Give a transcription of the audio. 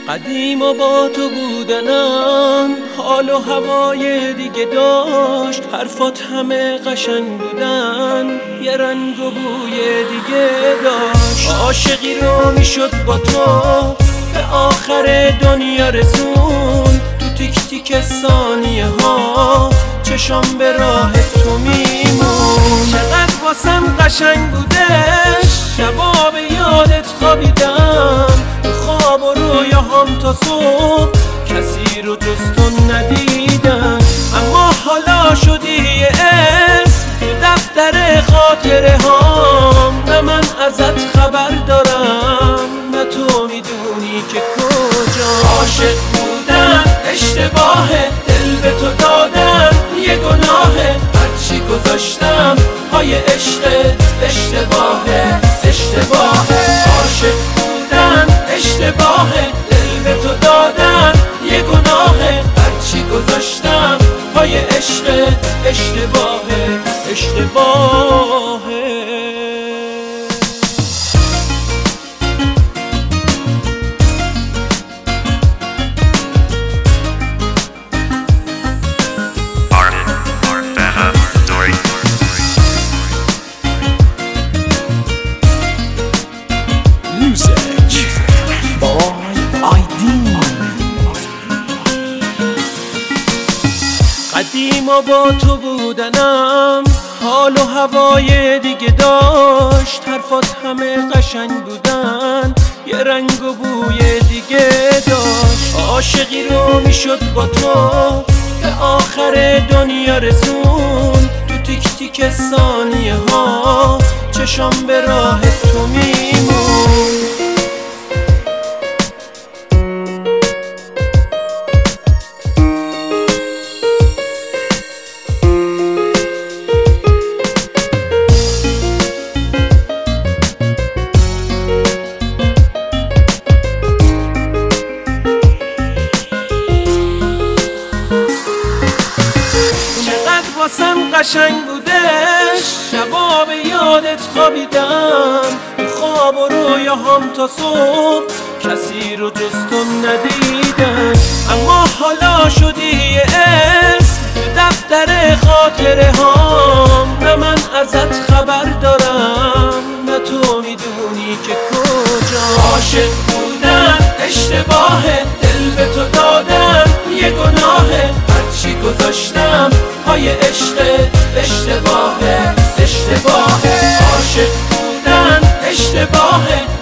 قدیم و با تو بودنم حال و هوای دیگه داشت، حرفات همه قشنگ بودن، یه رنگ و بوی دیگه داشت. عاشقی رو میشد با تو به آخر دنیا رسون، تو تیک تیک ثانیه ها چشام به راه تو میمون. چقدر واسم قشنگ بودش شبا به یادت خوابیدم، تو خواب و رویاهام تا صبح کسی رو جز تو ندیدم. اما حالا شدی یه اسم تو دفتر خاطره هام، نه من ازت خبر دارم نه تو میدونی که کجا. عاشق بودن اشتباهه، دل به تو دادن یه گناهه، هرچی گذاشتم پای عشق اشتباهه اشتباهه. عاشق بودن اشتباهه، دل به تو دادن یه گناهه، هرچی گذاشتم پای عشق اشتباهه اشتباهه. قدیم و با تو بودنم حال و هوای دیگه داشت، حرفات همه قشنگ بودن، یه رنگ و بوی دیگه داشت. عاشقی رو میشد با تو به آخر دنیا رسون، تو تیک تیک ثانیه ها چشام به راه تو میمون. واسم قشنگ بودش شبا به یادت خوابیدم، تو خواب و رویاهام تا صبح کسی رو جز تو ندیدم. اما حالا شدی یه اسم تو دفتر خاطره هام، نه من ازت خبر دارم نه تو میدونی که کجا. عاشق بودن اشتباهه، دل به تو دادن یه گناهه، هرچی گذاشتم پای عشق اشتباهه اشتباهه. عاشق بودن اشتباهه،